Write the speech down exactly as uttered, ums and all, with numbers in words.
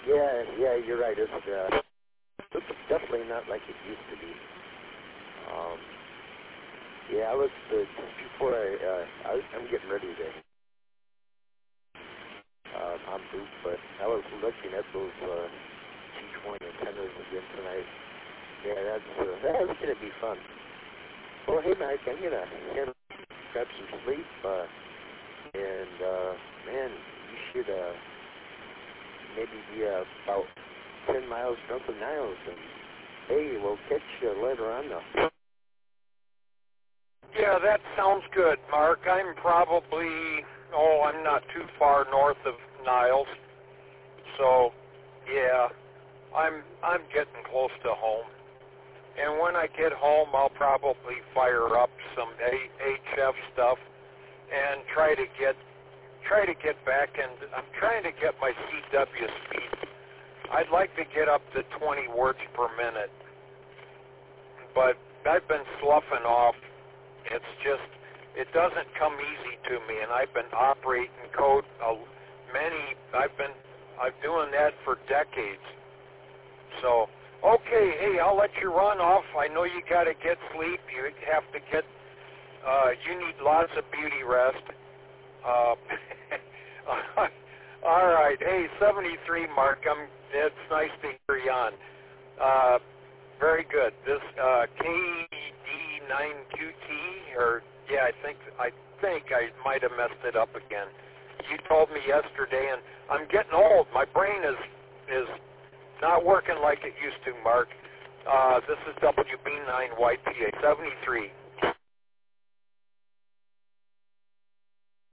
Yeah, yeah, you're right. It's, uh, it's definitely not like it used to be. Um, yeah, I was, uh, just before I, uh, I was, I'm getting ready to, uh, on boot, but I was looking at those, uh, G twenty antennas again tonight. Yeah, that's, uh, that's gonna be fun. Well, hey, Mike, I'm gonna head grab some sleep, uh, and, uh, man, you should, uh, maybe be, uh, about ten miles north of Niles, and, hey, we'll catch you later on, though. Yeah, that sounds good, Mark. I'm probably, oh, I'm not too far north of Niles, so, yeah, I'm I'm getting close to home. And when I get home, I'll probably fire up some H F stuff and try to get try to get back, and I'm trying to get my C W speed. I'd like to get up to twenty words per minute, but I've been sloughing off. It's just, it doesn't come easy to me, and I've been operating code uh, many, I've been, I'm doing that for decades. So, okay, hey, I'll let you run off. I know you got to get sleep. You have to get, uh, you need lots of beauty rest. Uh, all right, hey, seventy-three, Mark, I'm, it's nice to hear you on. Uh, very good. This uh, K D nine Q T, or yeah, I think I think I might have messed it up again. You told me yesterday, and I'm getting old. My brain is is not working like it used to, Mark. Uh, this is W B nine Y P A seventy-three.